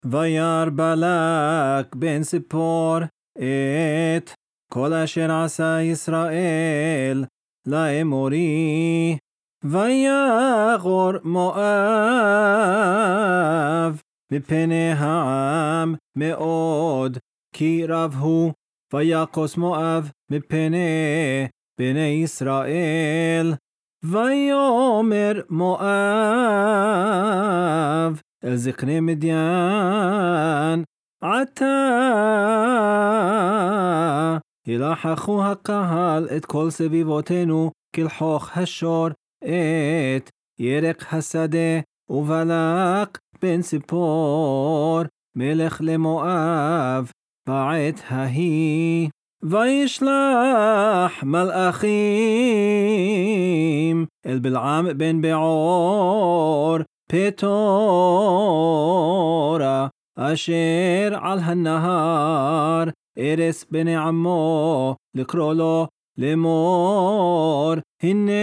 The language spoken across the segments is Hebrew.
וירא בלק בן ציפור את כל אשר עשה ישראל לאמורי, ויגור מואב מפני העם מאוד, כי רב הוא, ויקוס מואב מפני בני ישראל. ויאמר מואב אל זקני מדיין, עתה ילחכו הקהל את כל סביבותינו כלחוך השור את ירק השדה, ובלק בן ציפור מלך למואב בעת ההיא. וישלח מלאכים אל בלעם בן בעור פטורה אשר על הנהר, ארס בני עמו, לקרוא לו לאמור, הנה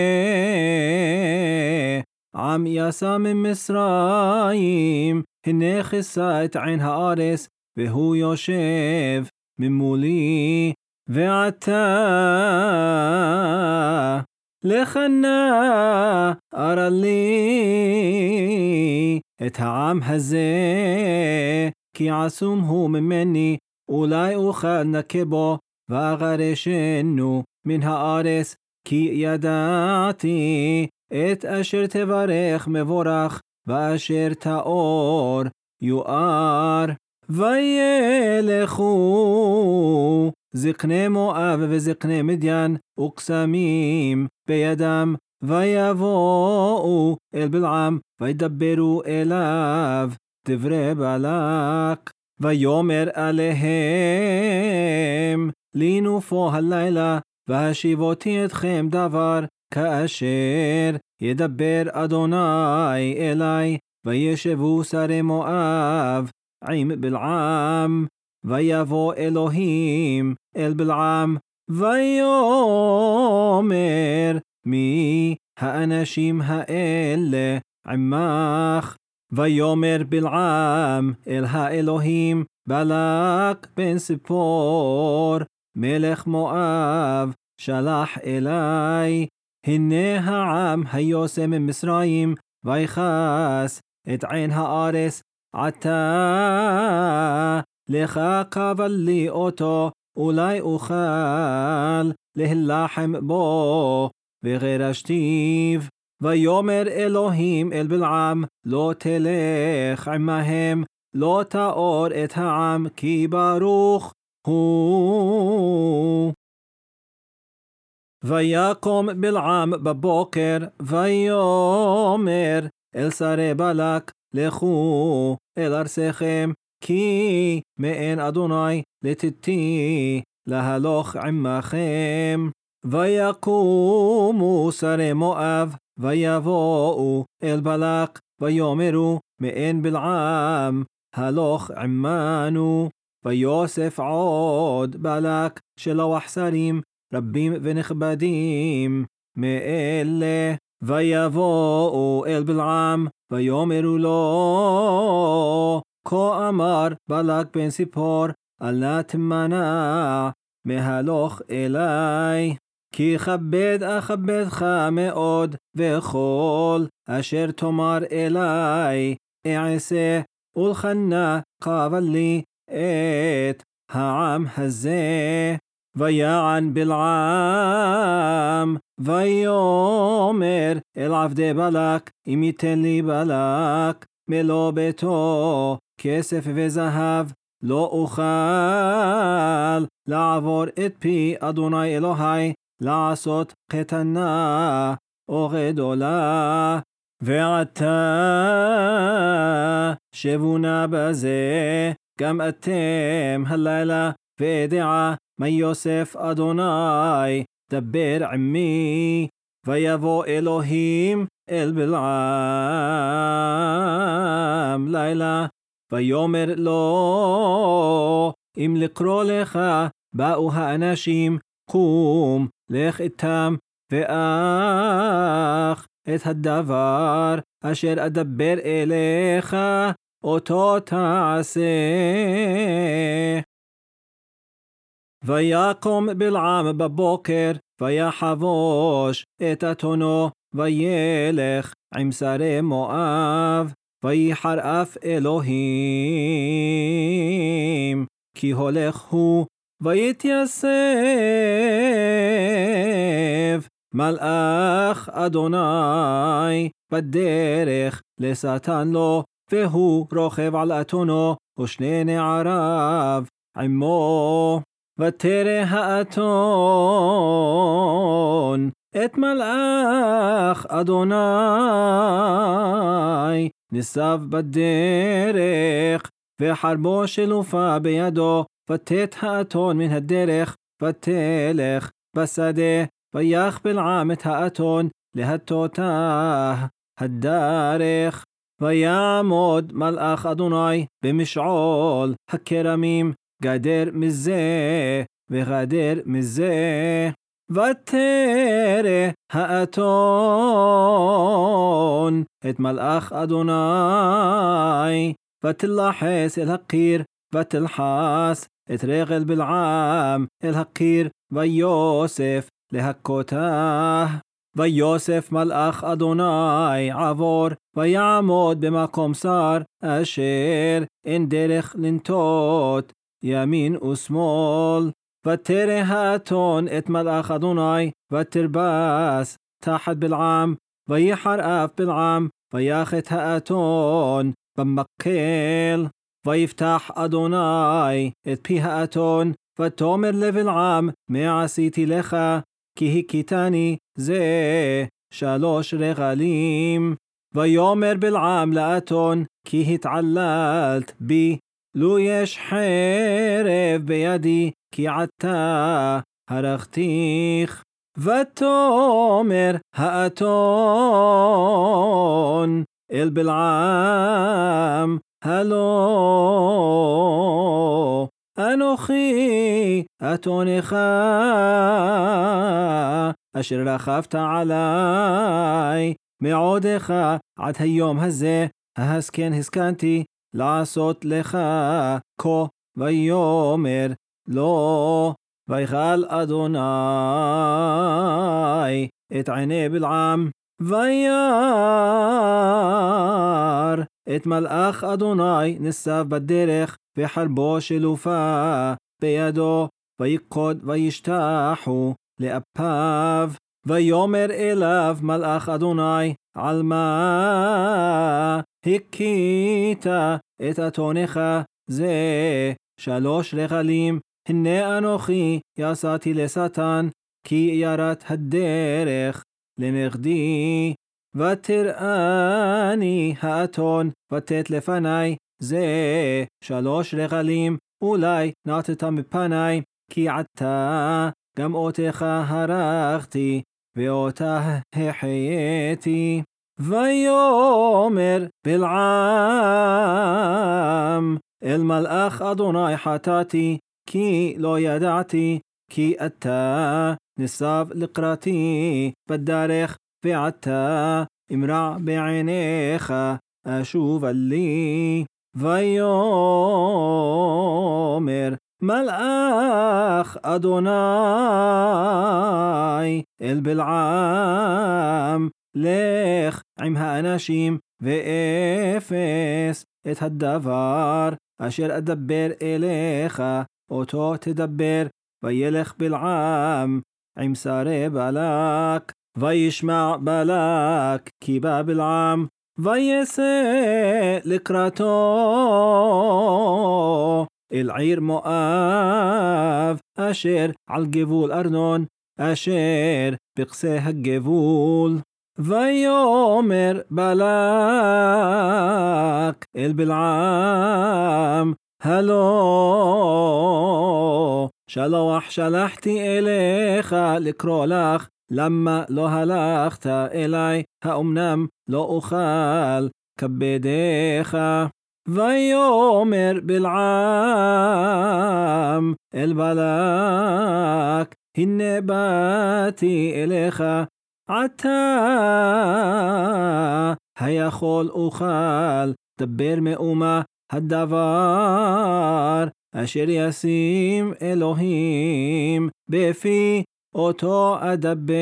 עם יצא ממצרים, הנה כיסה את עין הארץ, והוא יושב ממולי. ועתה לך נא ארא לי את העם הזה, כי עצום הוא ממני, אולי אוכל נקה בו ואגרשנו מן הארץ, כי ידעתי את אשר תברך מבורך, ואשר תאור יואר. וילכו זקני מואב וזקני מדיין וקסמים בידם, ויבואו אל בלעם וידברו אליו דברי בלק. ויאמר עליהם, לינו פה הלילה, והשיבותי אתכם דבר כאשר ידבר אדוני אלי. וישבו שרי מואב עם בלעם, ויבוא אלוהים אל בלעם, ויאמר, מי האנשים האלה עמך? ויאמר בלעם אל האלוהים, בלק בן ציפור מלך מואב שלח אלי, הנה העם היוצא ממצרים, ויכס את עין הארץ, עתה לך קבל לי אותו, אולי אוכל להילחם בו וגירשתיו. ויאמר אלוהים אל בלעם, לא תלך עמהם, לא תאור את העם, כי ברוך הוא. ויקום בלעם בבוקר, ויאמר אל שרי בלק, לכו אל ארצכם, כי מאין אדוני לתתי להלוך עמכם. ויקומו שרי מואב, ויבואו אל בלק, ויאמרו, מאין בלעם הלוך עמנו. ויוסף עוד בלק שלוח שרים רבים ונכבדים מאלה, ויבואו אל בלעם, ויאמרו לו, כה אמר בלק בן ציפור, אל נא תמנע מהלוך אלי, כי כבד אכבדך מאוד, וכל אשר תאמר אלי אעשה, ולכנה קבל לי את העם הזה. ויען בלעם, ויאמר אל עבדי בלק, אם ייתן לי בלק מלוא ביתו כסף וזהב, לא אוכל לעבור את פי אדוני אלוהי, לעשות קטנה או גדולה. ועתה שבו נא בזה גם אתם הלילה, וידע מה יוסף אדוני דבר עמי. ויבוא אלוהים אל בלעם לילה, ויאמר לו, אם לקרוא לך באו האנשים, קום לך איתם, ואך את הדבר אשר אדבר אליך אותו תעשה. ויקום בלעם בבוקר, ויחבוש את אתונו, וילך עם שרי מואב, ויחר אף אלוהים, כי הולך הוא, ויתייסב מלאך אדוני בדרך לשטן לו, והוא רוכב על אתונו, ושני נעריו עמו. ותרא האתון את מלאך אדוני ניסב בדרך, וחרבו שלופה בידו, ותט האתון מן הדרך, ותלך בשדה, ויח בלעם את האתון להטותה הדרך. ויעמוד מלאך אדוני במשעול הכרמים, גדר מזה וגדר מזה. ותרא האתון את מלאך אדוני, ותלחס אל הקיר, ותלחס את רגל בלעם אל הקיר, ויוסף להכותה. ויוסף מלאך אדוני עבור, ויעמוד במקום שר, אשר אין דרך לנטות ימין ושמאל. ותרא האתון את מלאך אדוני, ותרבס תחת בלעם, ויחר אף בלעם, ויח את האתון במקל. ויפתח אדוני את פי האתון, ותאמר לבלעם, מה עשיתי לך? כי הכיתני זה 3 רגלים. ויאמר בלעם לאתון, כי התעללת בי, לו יש חרב בידי, כי עתה הרגתיך. ותאמר האתון אל בלעם, הלא אנוכי אתונך, אשר רכבת עלי מעודך עד היום הזה, ההסכן הסכנתי לעשות לך כה. ויאמר לא. ויחל אדוני את עיני בלעם, וירא את מלאך אדוני ניסב בדרך, וחרבו שלופה בידו, ויקוד וישתחו לאפיו. ויאמר אליו מלאך אדוני, על מה הכית את אתונך? זה 3 רגלים. הנה אנוכי יצאתי לשטן, כי יראת הדרך לנגדי. ותראני האתון, ותת לפני, זה 3 רגלים. אולי נטת מפני, כי עתה גם אותך הרגתי, ואותה החייתי. ויאמר בלעם אל מלאך אדוני, חטאתי, כי לא ידעתי, כי אתה ניסב לקראתי בדרך, ועתה אמרע בעיניך אשוב לי. ויאמר מלאך אדוני אל בלעם, לך עם האנשים ואפס את הדבר אשר אדבר אליך, אותו תדבר. וילך בלעם עם שרי בלק, וישמע בלק כי בא בלעם, ויצא לקראתו אל עיר מואב, אשר על גבול ארנון, אשר בקצה הגבול. ויאמר בלק אל בלעם, הלא שלוח שלחתי אליך לקרוא לך, למה לא הלכת אלי? האמנם לא אוכל כבדך? ויאמר בלעם אל בלק, הנה באתי אליך, עתה היכול אוכל דבר מאומה הדבר אשר ישים אלוהים בפי אותו אדבר.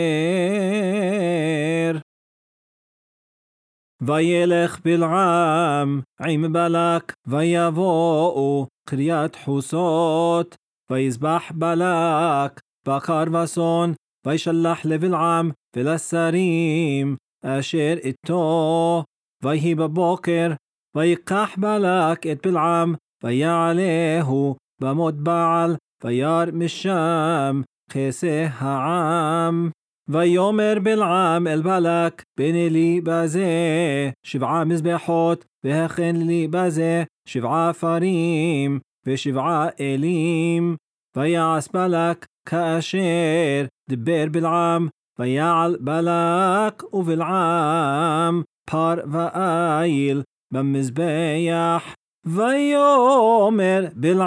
וילך בלעם עם בלק ויבואו קריית חוסות ויזבח בלק בקר וצאן וישלח לבלעם ולשרים אשר איתו ויהי בבוקר ויקח בלק את בלעם ויעלהו במות בעל וירא משם כסה העם. ויאמר בלעם אל בלק בנה לי בזה 7 מזבחות והכן לי בזה 7 פרים ו7 אלים. ויעש בלק כאשר דבר בלעם ויעל בלק ובלעם פר ואיל במזבח. ויאמר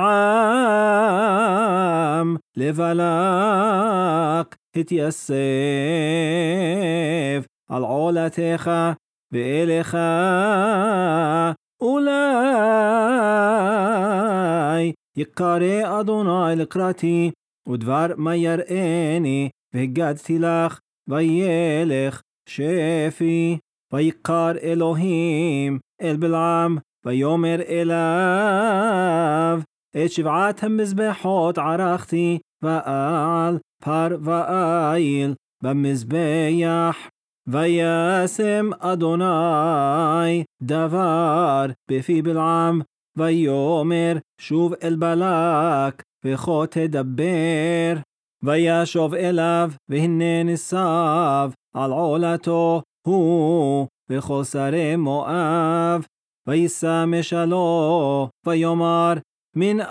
בלעם לבלק התייסף על עולתך ואליך אולי יקרא אדוני לקראתי ודבר מה יראני והגדתי לך וילך שפי. ויקר אלוהים אל בלעם ויאמר אליו את 7 המזבחות ערכתי ואעל פר ואיל במזבח. וישם אדוני דבר בפי בלעם ויאמר שוב אל בלק וכה תדבר. וישוב אליו והנה נסב על עולתו הוא וכל שרי מואב. וישא משלו ויאמר מן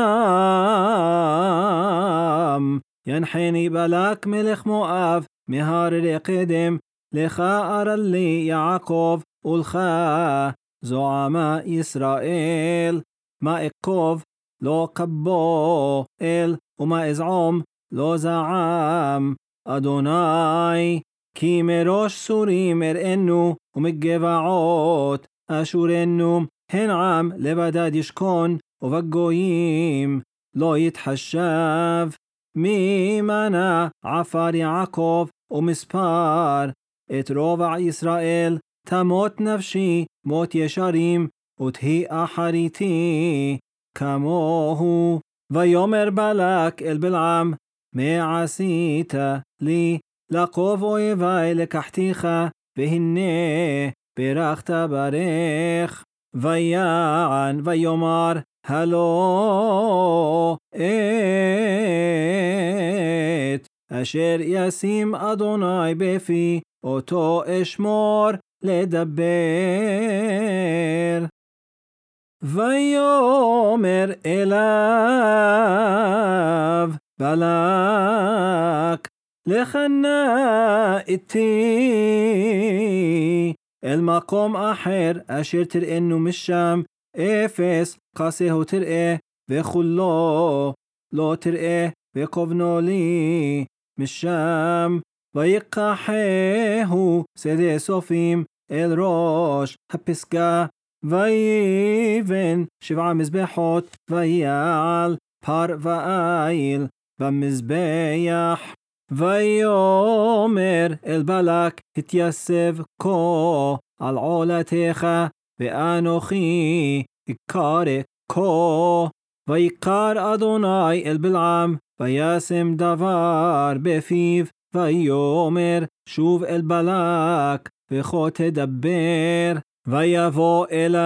ארם ינחני בלק מלך מואב מהררי קדם לך ארא לי יעקב ולך זועמה ישראל. מה אקוב לא קבו אל ומה אזעום לא זעם אדוני. כי מראש סורים אראנו ומגבעות אשורנו הן עם לבדד ישכון ובגויים לא יתחשב. מי מנה עפר יעקב ומספר את רובע ישראל. תמות נפשי מות ישרים ותהי אחריתי כמוהו. ויאמר בלק אל בלעם מה עשית לי לעקוב אויבי לקחתיך והנה ברכת ברך. ויען ויאמר הלא את אשר ישים אדוני בפי אותו אשמור לדבר. ויאמר אליו בלק לך נא איתי אל מקום אחר אשר תראינו משם אפס קסהו תראה וכולו לא תראה וכובנו לי משם. ויקחהו שדה סופים אל ראש הפסגה ויבן 7 מזבחות ויעל פר ואיל במזבח. ויאמר אל בלק התייסב כה על עולתך ואנוכי אקרא כה. ויקר אדוני אל בלעם וישם דבר בפיו ויאמר שוב אל בלק וכה תדבר. ויבוא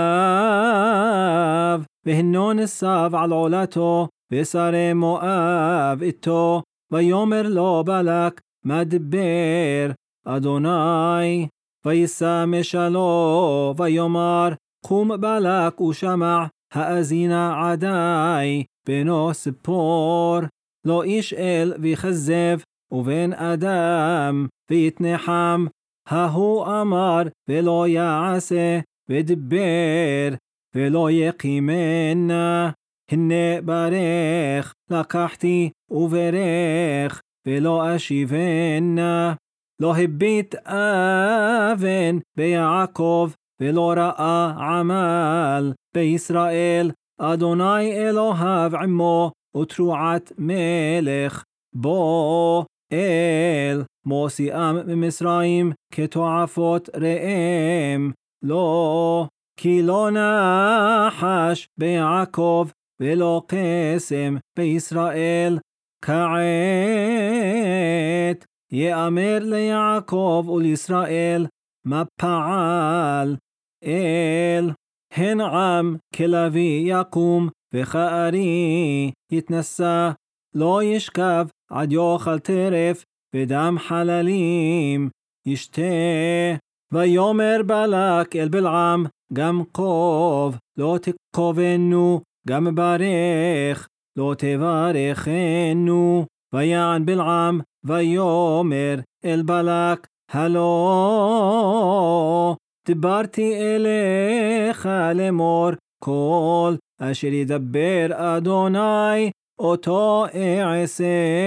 אליו והנו נסב על עולתו ושרי מואב איתו. ויאמר לו בלק מה דבר אדוני. וישא משלו ויאמר קום בלק ושמע האזינה עדי בנו ספור לא ישאל ויכזב ובן אדם ויתנחם. ההוא אמר ולא יעשה ודבר ולא יקימנה. הנה ברך לקחתי וברך ולא אשיבנה. לא הביט אבן ביעקב ולא ראה עמל בישראל, אדוני אלוהיו עמו, ותרועת מלך בו אל מוציאם ממצרים כתועפות ראם, לא כי לא נחש ביעקב ולא קסם בישראל. כעת יאמר ליעקב ולישראל מה פעל אל, הן עם כלביא יקום וכארי יתנשא, לא ישכב עד יאכל טרף ודם חללים ישתה. ויאמר בלק אל בלעם, גם קוב לא תקובנו, גם ברך לא תברכנו. ויען בלעם ויאמר אל בלק, הלא דיברתי אליך לאמור, כל אשר ידבר אדוני אותו אעשה.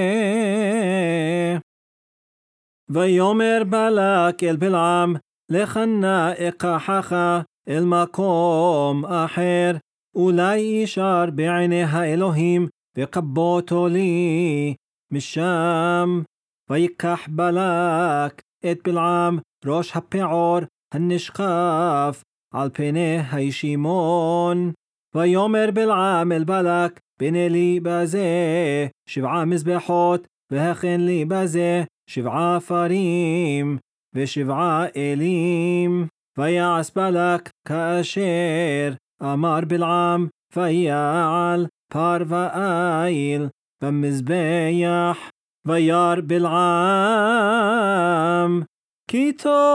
ויאמר בלק אל בלעם, לך נא אקחך אל מקום אחר, אולי ישר בעיני האלוהים וקבותו לי משם. ויקח בלק את בלעם ראש הפעור הנשקף על פני הישימון. ויאמר בלעם אל בלק, בנה לי בזה 7 מזבחות, והכן לי בזה 7 פרים ו7 אלים. ויעש בלק כאשר אמר בלעם, ויעל פר ואיל במזבח. וירא בלעם כי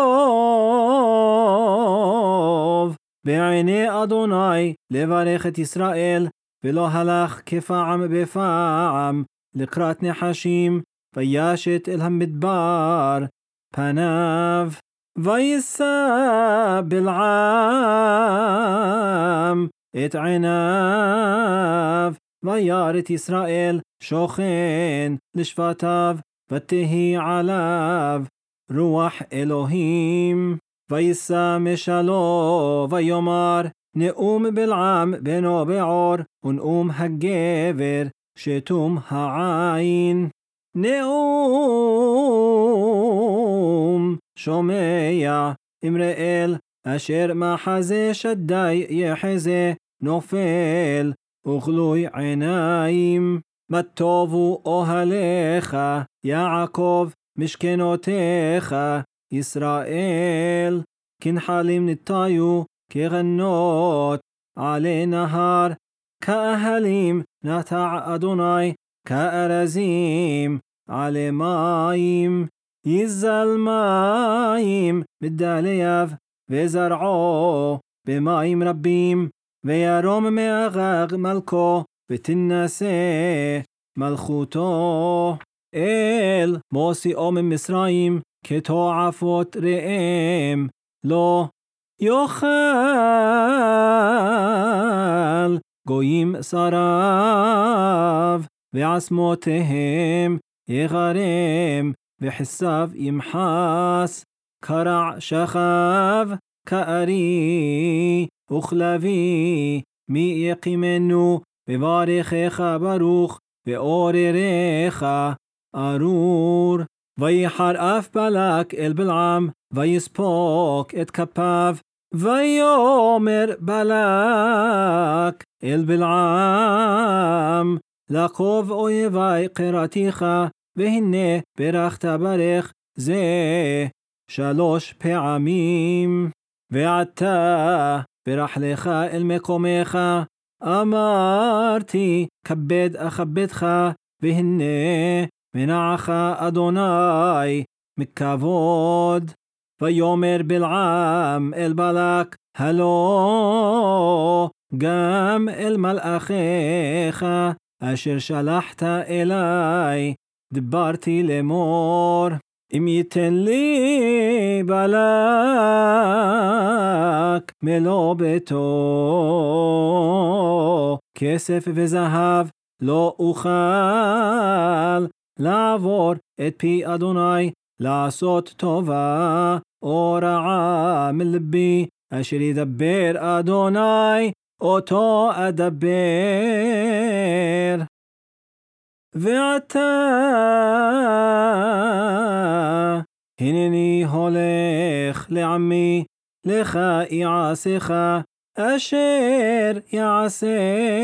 טוב בעיני אדוני לברך את ישראל, ולא הלך כפעם בפעם לקראת נחשים, וישת אל המדבר פניו. וישא בלעם את עיניו, וירא את ישראל שוכן לשבטיו, ותהי עליו רוח אלוהים. וישא משלו ויאמר, נאום בלעם בנו בעור, ונאום הגבר שתום העין. נאום שומע אמראל, אשר מחזה שדי יחזה, נופל וגלוי עיניים. מה טובו אוהליך יעקב, משכנותיך ישראל. כנחלים נטיו כגנות עלי נהר, כאהלים נטע אדוני, כארזים עלי מים. יזל מים בדליו, וזרעו במים רבים, וירום מאגג מלכו, ותנסה מלכותו. אל מוציאו ממצרים כתועפות ראם, לא יאכל גויים שריו, ועצמותיהם יגרם, וחסיו ימחס. קרע שכב כארי וכלבי, מי יקימנו, וברכך ברוך, ואוררך ארור. ויחר אף בלק אל בלעם, ויספוק את כפיו. ויאמר בלק אל בלעם, לקוב אויבי קראתיך, והנה ברכת ברך זה 3 פעמים. ועתה ברחלך אל מקומך, אמרתי כבד אכבדך, והנה מנעך אדוני מכבוד. ויאמר בלעם אל בלק, הלא גם אל מלאכיך אשר שלחת אלי דברתי לאמור, אם ייתן לי בלק מלוא ביתו כסף וזהב, לא אוכל לעבור את פי אדוני לעשות טובה או רעה מלבי, אשר ידבר אדוני אותו אדבר. ועתה הנני הולך לעמי, לך יעשך אשר יעשה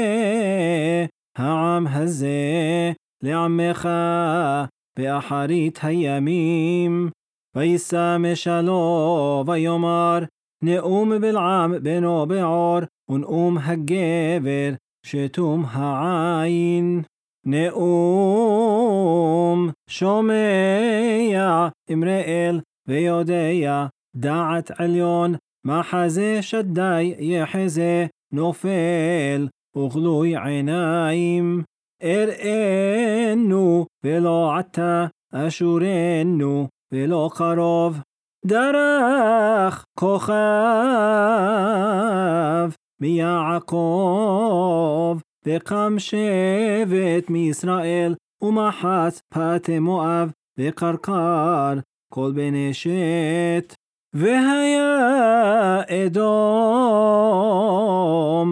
העם הזה לעמך באחרית הימים. וישא משלו ויאמר, נאום בלעם בנו בעור, ונאום הגבר שתום העין. נאום שומע אמראל ויודע, דעת עליון מחזה שדי יחזה, נופל וגלוי עיניים. אראנו ולא עתה, אשורנו ולא קרוב. דרך כוכב מיעקב, וקם שבט מישראל, ומחץ פתי מואב, וקרקר כל בני שת. והיה אדום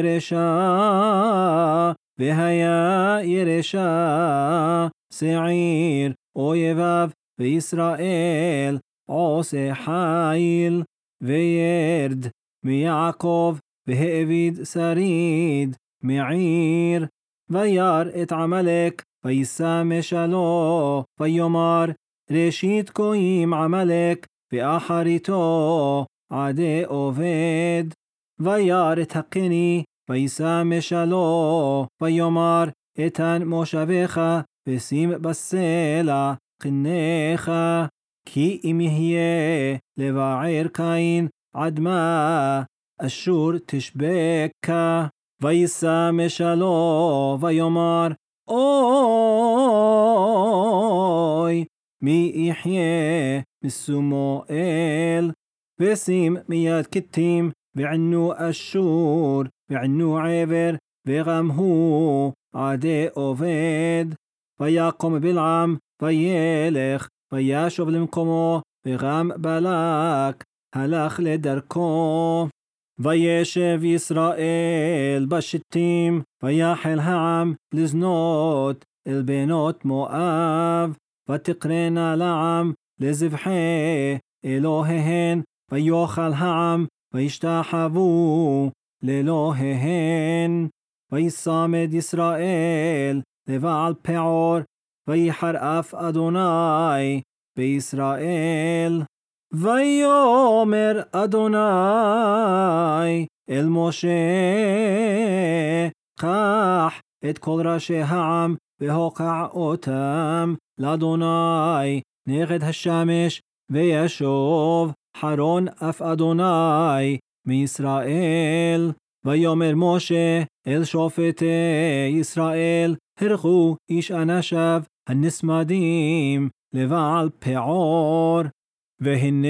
ירשה, והיה ירשה שעיר אויביו, וישראל עושה חיל. וירד מיעקב והאביד שריד מעיר, וירא את עמלק, וישא משלו ויאמר, ראשית גויים עמלק, ואחריתו עדי עובד. וירא את הקני, וישא משלו ויאמר, אתן מושבך, ושים בסלע קניך. כי אם יהיה לבער קין, עד מה אשור תשבקה. וישא משלו ויאמר, אוי מי יחיה מסומואל. ושים מיד כתים, וענו אשור, וענו עבר, וגם הוא עדי עובד. ויקום בלעם וילך, וישוב למקומו, וגם בלק הלך לדרכו. וישב ישראל בשיטים, ויחל העם לזנות אל בנות מואב. ותקרנה לעם לזבחי אלוהיהן, ויאכל העם, וישתחוו לאלוהיהן. ויסמד ישראל לבעל פעור, ויחרף אדוני בישראל. ויאמר אדוני אל משה, קח את כל ראשי העם, והוקע אותם לאדוני נגד השמש, וישוב חרון אף אדוני מישראל. ויאמר משה אל שופטי ישראל, הרגו איש אנשיו הנסמדים לבעל פעור. והנה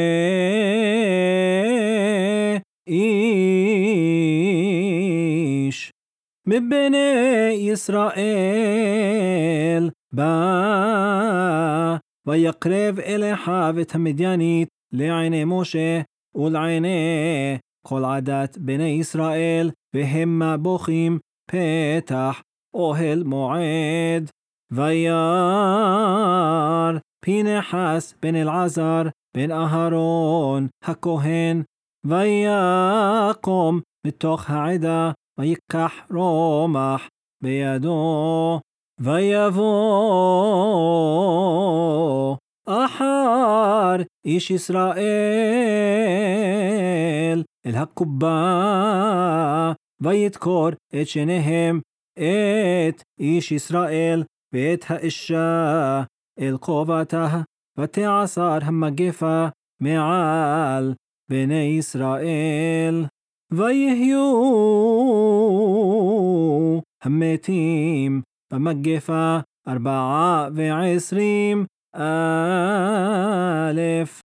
איש מבני ישראל בא, ויקרב אל אחיו את המדיינית לעיני משה ולעיני כל עדת בני ישראל, והם בוכים פתח אוהל מועד. וירא פנחס בן אלעזר בן אהרון הכהן, ויקום מתוך העדה, ויקח רומח בידו. ויבוא אחר איש ישראל אל הקובה, וידקור את שניהם, את איש ישראל ואת האישה אל קובתה, ותעשר המגפה מעל בני ישראל. ויהיו המתים במגפה 24,000.